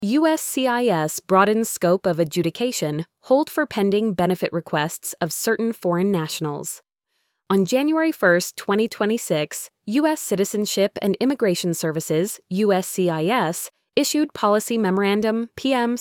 USCIS broadens scope of adjudication, hold for pending benefit requests of certain foreign nationals. On January 1, 2026, U.S. Citizenship and Immigration Services, USCIS, issued Policy Memorandum PM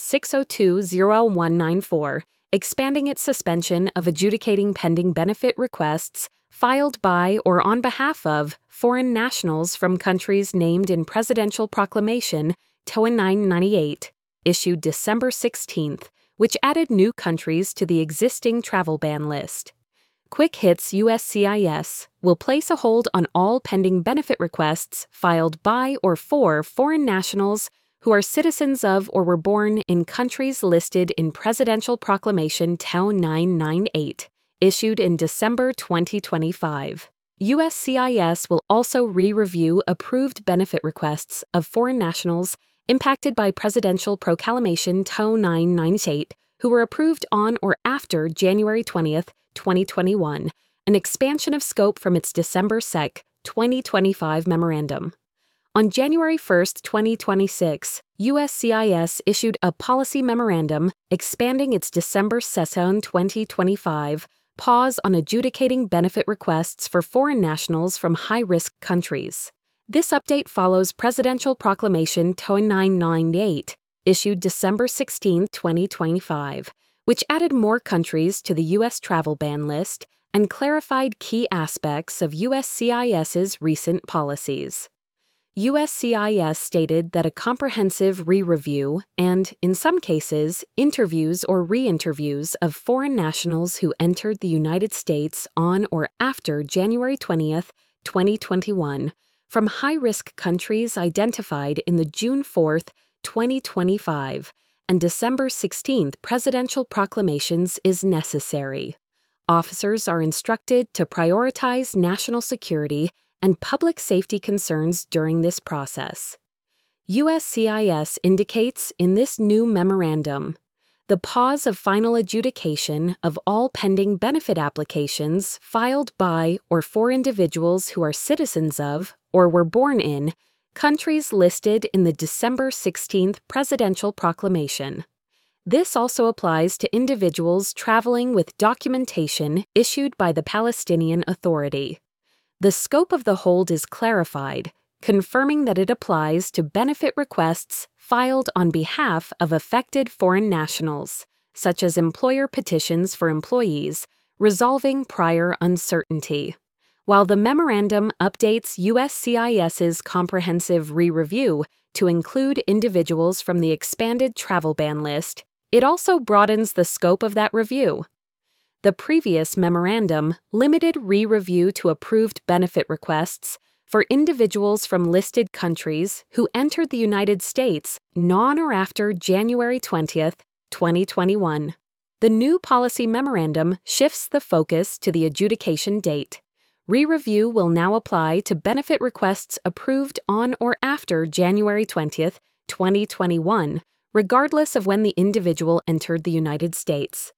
602-0194, expanding its suspension of adjudicating pending benefit requests filed by or on behalf of foreign nationals from countries named in Presidential Proclamation TOA 998, issued December 16th, which added new countries to the existing travel ban list. Quick Hits USCIS will place a hold on all pending benefit requests filed by or for foreign nationals who are citizens of or were born in countries listed in Presidential Proclamation TOA 998, issued in December 2025. USCIS will also re-review approved benefit requests of foreign nationals impacted by Presidential Proclamation TOA 998 who were approved on or after January 20th, 2021, an expansion of scope from its December 2025 memorandum. On January 1, 2026, USCIS issued a policy memorandum expanding its December 2025 pause on adjudicating benefit requests for foreign nationals from high-risk countries. This update follows Presidential Proclamation TOA 998, issued December 16, 2025, which added more countries to the U.S. travel ban list and clarified key aspects of USCIS's recent policies. USCIS stated that a comprehensive re-review and, in some cases, interviews or re-interviews of foreign nationals who entered the United States on or after January 20th, 2021, from high-risk countries identified in the June 4th, 2025 and December 16th presidential proclamations is necessary. Officers are instructed to prioritize national security and public safety concerns during this process. USCIS indicates in this new memorandum the pause of final adjudication of all pending benefit applications filed by or for individuals who are citizens of or were born in countries listed in the December 16th presidential proclamation. This also applies to individuals traveling with documentation issued by the Palestinian Authority. The scope of the hold is clarified, confirming that it applies to benefit requests filed on behalf of affected foreign nationals, such as employer petitions for employees, resolving prior uncertainty. While the memorandum updates USCIS's comprehensive re-review to include individuals from the expanded travel ban list, it also broadens the scope of that review. The previous memorandum limited re-review to approved benefit requests for individuals from listed countries who entered the United States on or after January 20th, 2021. The new policy memorandum shifts the focus to the adjudication date. Re-review will now apply to benefit requests approved on or after January 20th, 2021, regardless of when the individual entered the United States.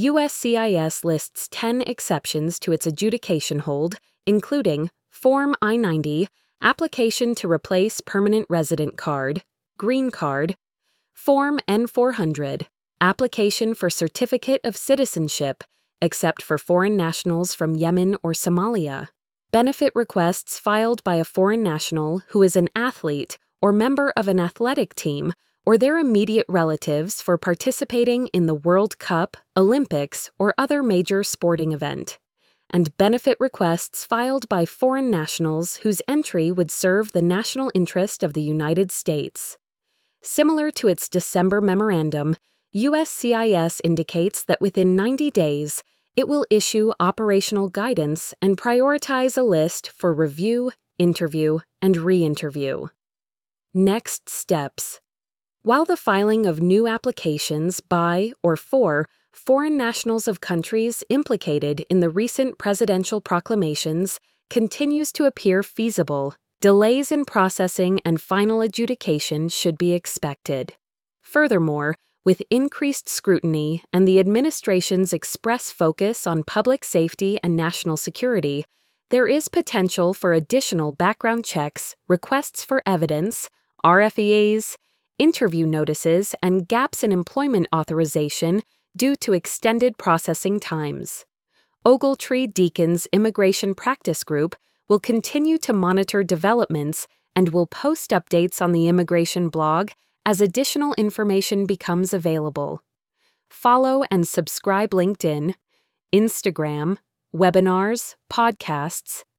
USCIS lists 10 exceptions to its adjudication hold, including Form I-90, Application to Replace Permanent Resident Card, Green Card, Form N-400, Application for Certificate of Citizenship, except for foreign nationals from Yemen or Somalia, benefit requests filed by a foreign national who is an athlete or member of an athletic team or their immediate relatives for participating in the World Cup, Olympics, or other major sporting event, and benefit requests filed by foreign nationals whose entry would serve the national interest of the United States. Similar to its December memorandum, USCIS indicates that within 90 days, it will issue operational guidance and prioritize a list for review, interview, and re-interview. Next steps. While the filing of new applications by or for foreign nationals of countries implicated in the recent presidential proclamations continues to appear feasible, delays in processing and final adjudication should be expected. Furthermore, with increased scrutiny and the administration's express focus on public safety and national security, there is potential for additional background checks, requests for evidence, RFEs, interview notices, and gaps in employment authorization due to extended processing times. Ogletree Deacon's Immigration Practice Group will continue to monitor developments and will post updates on the immigration blog as additional information becomes available. Follow and subscribe LinkedIn, Instagram, webinars, podcasts,